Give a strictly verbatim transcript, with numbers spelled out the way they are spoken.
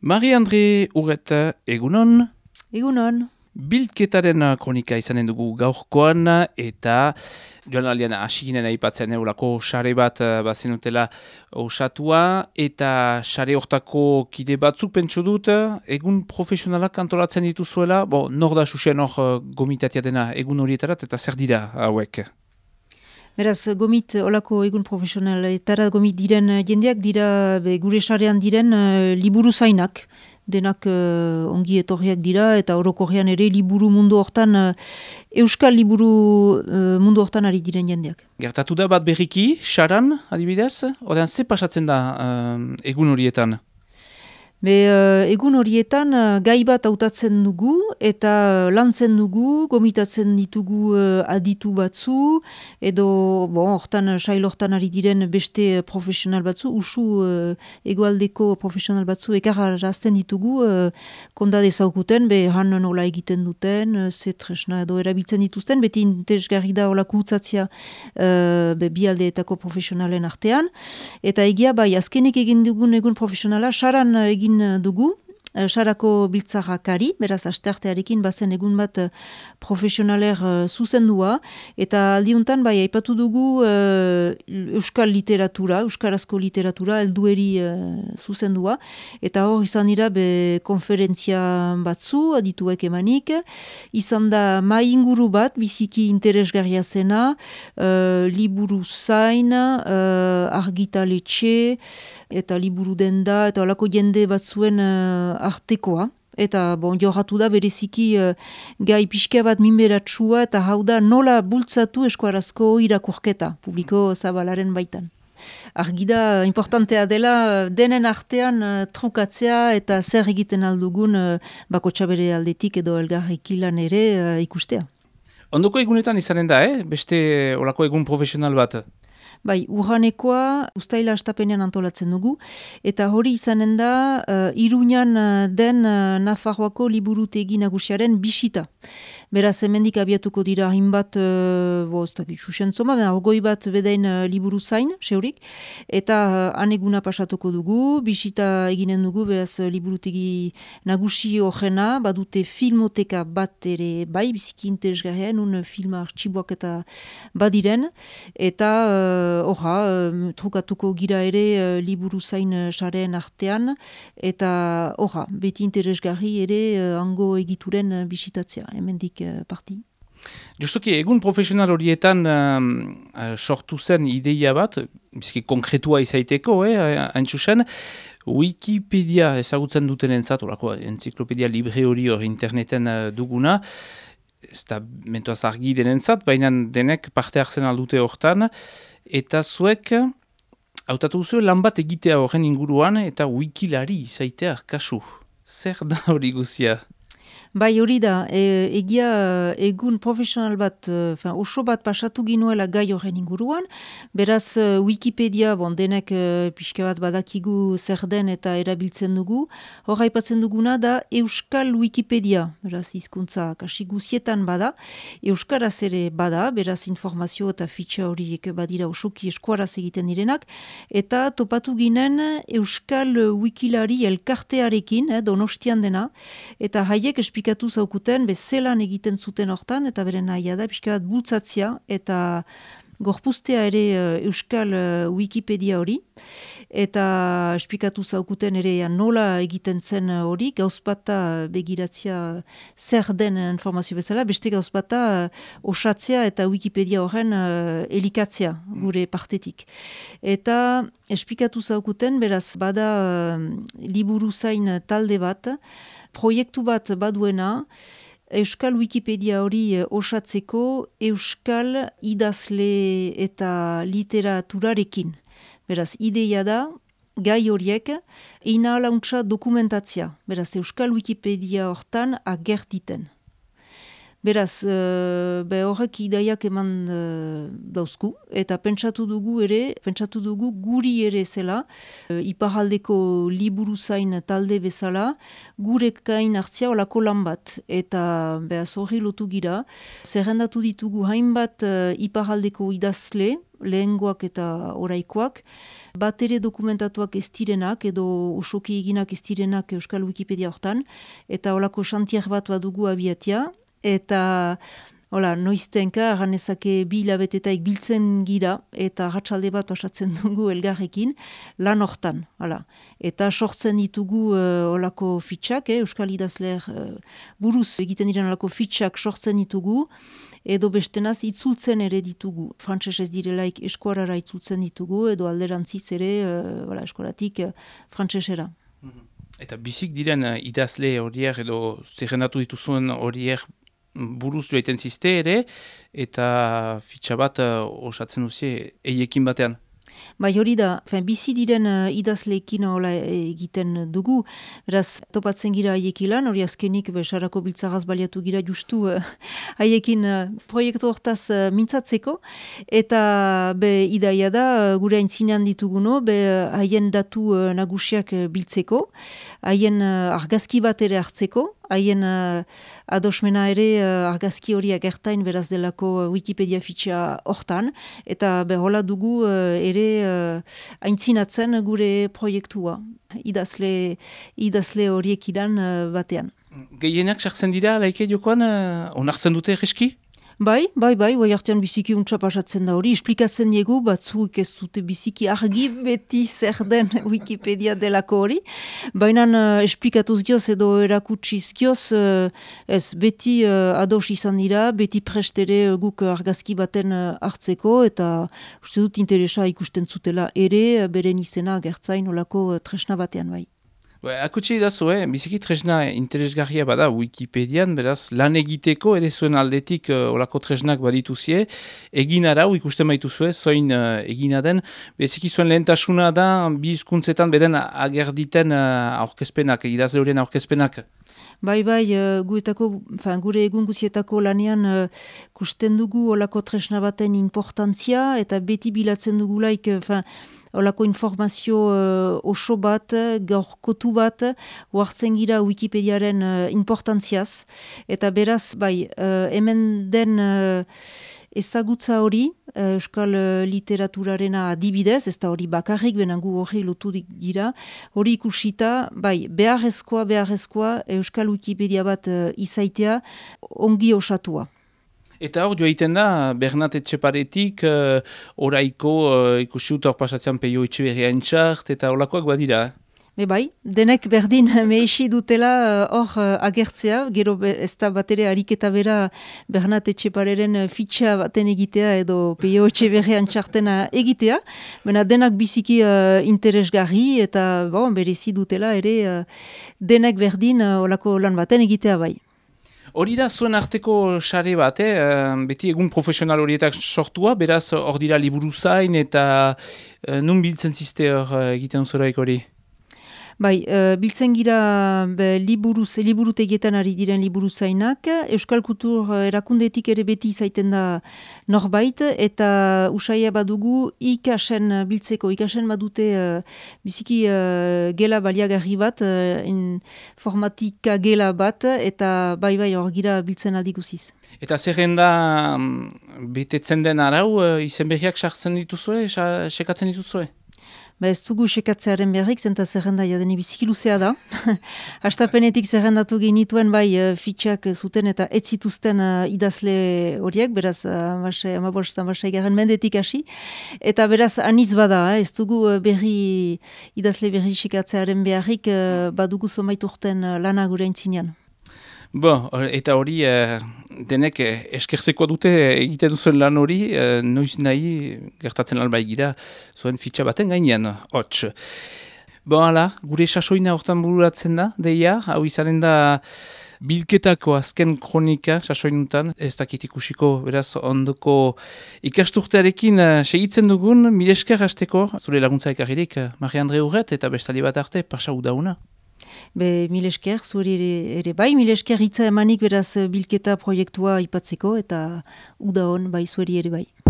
Marie-André Urret, egunon. Egunon. Bildketaren kronika izanen dugu gaurkoan eta joan alian asiginen aipatzen eurako sare bat bazenutela osatua eta sare hortako kide batzuk pentsu dut egun profesionalak antolatzen dituzuela, bo, nor da susen hor gomitatia dena egun horietarat eta zer dira hauek? Beraz, gomit, olako egun profesionaletara gomit diren jendeak dira be, gure sarean diren uh, liburu zainak. Denak uh, ongi etorriak dira eta orokorrean ere liburu mundu hortan, uh, euskal liburu uh, mundu hortan ari diren jendeak. Gertatu da bat berriki, saran adibidez, odean ze pasatzen da uh, egun horietan? Be, uh, egun horietan uh, gai bat hautatzen dugu eta lantzen dugu, gomitatzen ditugu uh, aditu batzu, edo bon, hortan, sail hortan ari diren beste profesional batzu, usu uh, egoaldeko profesional batzu ekarrazten ditugu, uh, kondade zaukuten, be han nola egiten duten, uh, ze tresna edo erabiltzen dituzten, beti interesgarri da olako utzatzia uh, be, bi aldeetako profesionalen artean, eta egia bai, azkenik egin dugun egun profesionala, saran egin dugu, sarako biltzarrakari, beraz asteartearekin bazen egun bat profesionaler uh, zuzendua, eta aldiuntan bai aipatu dugu uh, euskal literatura, euskarazko literatura, heldueri uh, zuzendua, eta hor izan dira be konferentzia batzu, adituek emanik, izan da mai inguru bat, biziki interesgarria zena, uh, liburu zain, uh, argitaletxe, eta liburu denda, eta olako jende batzuen uh, artekoa, eta bon, jorratu da bereziki uh, gai pixka bat minberatsua eta hau da nola bultzatu eskuarazko irakurketa, publiko zabalaren baitan. Argi da, importantea dela denen artean uh, trukatzea eta zer egiten aldugun uh, bakotxa bere aldetik edo elgarrekilan ere uh, ikustea. Ondoko egunetan izanen da, eh? Beste olako egun profesional bat? Bai, urranekoa ustaila astapenean antolatzen dugu, eta hori izanen da uh, Iruñan uh, den uh, Nafarroako liburutegi nagusiaren bisita. Beraz, hemendik abiatuko dira hainbat, uh, bo, ez dakit, susentzoma, hogoi bat bedain uh, liburu zain, seurik, eta uh, aneguna pasatuko dugu, bisita eginen dugu, beraz, uh, liburutegi nagusi horrena, badute filmoteka bat ere, bai, biziki interesgarrian, un filma artxiboak eta badiren, eta horra, uh, trukatuko gira ere uh, liburu zain uh, sareen artean, eta horra, beti interesgarri ere uh, hango egituren uh, bisitatzea, hemendik parti. Justuki, egun profesional horietan um, uh, sortu zen ideia bat, bizki konkretua izaiteko, eh, hain zuzen, Wikipedia ezagutzen duten entzat, orako enziklopedia libre hori hor interneten uh, duguna, ez da mentoaz argi denentzat, baina denek parte hartzen aldute hortan, eta zuek hautatu zuen lan bat egitea horren inguruan, eta wikilari izaitea kasu. Zer da hori guzia? Bai, hori da, e, egia egun profesional bat, fin, oso bat pasatu ginuela gai horren inguruan, beraz Wikipedia, bon, denek e, pixka bat badakigu zer den eta erabiltzen dugu, hor aipatzen duguna da Euskal Wikipedia, beraz hizkuntza kasi guzietan bada, Euskaraz ere bada, beraz informazio eta fitxa horiek badira osoki eskuaraz egiten direnak, eta topatu ginen Euskal Wikilari elkartearekin, eh, Donostian dena, eta haiek espikatu Pikatu zaukuten, bezelan egiten zuten hortan, eta beren nahia da, pixka bat bultzatzia, eta gorpuztea ere uh, Euskal uh, Wikipedia hori, eta esplikatu zaukuten ere nola egiten zen hori, gauzbata begiratzia zer den informazio bezala, beste gauzbata uh, osatzea eta Wikipedia horren uh, elikatzea gure partetik. Eta esplikatu zaukuten, beraz, bada uh, liburu zain talde bat, proiektu bat baduena, Euskal Wikipedia hori osatzeko Euskal idazle eta literaturarekin. Beraz, ideia da, gai horiek, inalauntza dokumentatzia. Beraz, Euskal Wikipedia hortan agertiten. Beraz, uh, be horrek ideiak eman uh, dauzku, eta pentsatu dugu ere, pentsatu dugu guri ere zela, uh, iparaldeko liburu zain talde bezala, gurek gain hartzia olako lan bat, eta behaz horri lotu gira, zerrendatu ditugu hainbat uh, iparaldeko idazle, lehengoak eta oraikoak, bat ere dokumentatuak ez direnak edo osoki eginak ez direnak Euskal Wikipedia hortan, eta olako xantier bat badugu abiatia, eta hola, noiztenka, ganezake bi hilabetetaik biltzen gira, eta ratsalde bat pasatzen dugu elgarrekin, lan hortan, hala. Eta sortzen ditugu uh, olako fitxak, eh, Euskal Idazleer uh, buruz egiten diren olako fitxak sortzen ditugu, edo bestenaz itzultzen ere ditugu. Frantses ez direlaik eskuarara itzultzen ditugu, edo alderantziz ere, uh, voilà, eskuaratik uh, frantsesera. Eta bizik diren uh, idazle horiek edo zerrendatu dituzuen horiek buruz joaiten ziste ere, eta fitxa bat uh, osatzen duzie eiekin batean. Bai hori da, fin, bizi diren uh, idazleekin hola egiten dugu, beraz topatzen gira haiekilan, hori azkenik besarako biltzagaz baliatu gira justu uh, haiekin uh, proiektu hortaz uh, mintzatzeko, eta be idaia da, uh, gure aintzinean dituguno, be haien datu uh, nagusiak uh, biltzeko, haien uh, argazki bat ere hartzeko, haien uh, adosmena ere uh, argazki hori agertain beraz delako uh, Wikipedia fitxa hortan, eta behola dugu uh, ere uh, aintzinatzen gure proiektua, idazle, idazle horiek idan uh, batean. Gehienak sartzen dira, laike jokoan, uh, onartzen dute egeski? Bai, bai, bai, bai artean biziki untsa pasatzen da hori, esplikatzen diegu, batzuk ez dute biziki argi beti zer den Wikipedia delako hori, baina uh, esplikatuz gioz edo erakutsiz gioz, uh, ez beti uh, ados izan dira, beti prestere uh, guk argazki baten uh, hartzeko, eta uste dut interesa ikusten zutela ere, uh, beren izena gertzain olako uh, tresna batean bai. Akutsi dazu, eh? Biziki tresna interesgarria bada Wikipedian, beraz, lan egiteko ere zuen aldetik uh, olako tresnak badituzie, egin arau ikusten baituzue, zoin uh, egina den, beziki zuen lehentasuna da, bi hizkuntzetan beden agerditen uh, aurkezpenak, idazle horien aurkezpenak. Bai, bai, uh, guetako, fin, gure egun guzietako lanean uh, kusten dugu olako tresna baten importantzia, eta beti bilatzen dugulaik, uh, fin, olako informazio uh, oso bat, gaurkotu bat, huartzen gira Wikipediaren uh, importantziaz. Eta beraz, bai, uh, hemen den uh, ezagutza hori, uh, euskal uh, literaturarena adibidez, ez da hori bakarrik, benangu hori lotu gira, hori ikusita, bai, beharrezkoa, beharrezkoa, euskal Wikipedia bat uh, izaitea, ongi osatua. Eta hor joaiten da, Bernat Etxeparetik, uh, oraiko uh, ikusi dut hor pasatzean Peio Etxeberria entxart, eta holakoak badira. Be bai, denek berdin mehesi dutela hor uh, agertzea, gero be, ez da bat ere ariketa bera Bernat Etxepareren fitxa baten egitea edo Peio Etxeberria entxartena egitea, baina denak biziki uh, interesgarri eta bon, berezi dutela ere uh, denek berdin uh, olako lan baten egitea bai. Hori da zuen arteko sare bat, eh? Beti egun profesional horietak sortua, beraz hor dira liburuzain eta eh, nun biltzen ziste hor egiten zoraik hori? Bai, uh, biltzen gira be, liburuz, liburutegietan ari diren liburuzainak, Euskal Kultur erakundetik ere beti izaiten da norbait, eta usaia badugu ikasen biltzeko, ikasen badute uh, biziki uh, gela baliagarri bat, uh, informatika gela bat, eta bai bai hor gira biltzen adiguziz. Eta zerrenda betetzen den arau, uh, izen berriak sartzen dituzue, sekatzen dituzue? Ba ez dugu sekatzearen beharrik, zenta zerrenda jadeni biziki luzea da. Hastapenetik zerrendatu genituen bai uh, fitxak zuten eta ez zituzten uh, idazle horiek, beraz amabostan uh, basai garen mendetik hasi. Eta beraz aniz bada, eh, ez dugu uh, berri idazle berri sekatzearen beharrik, uh, badugu zomait urten uh, lana gure aintzinean. Bo, eta hori eh, denek eh, eskertzeko dute egiten duzuen lan hori, eh, noiz nahi gertatzen albai gira zuen fitxa baten gainean, hots. Bo, hala, gure sasoina hortan bururatzen da, deia, hau izanen da bilketako azken kronika sasoinutan, ez dakit ikusiko, beraz, ondoko ikasturtearekin uh, segitzen dugun, mil esker hasteko, zure laguntza ekarririk, Marie-Andre Urret, eta bestali bat arte, pasa udauna. Be, mil esker, zuri ere, ere bai, mil esker hitza emanik beraz bilketa proiektua ipatzeko eta uda hon bai zuri ere bai.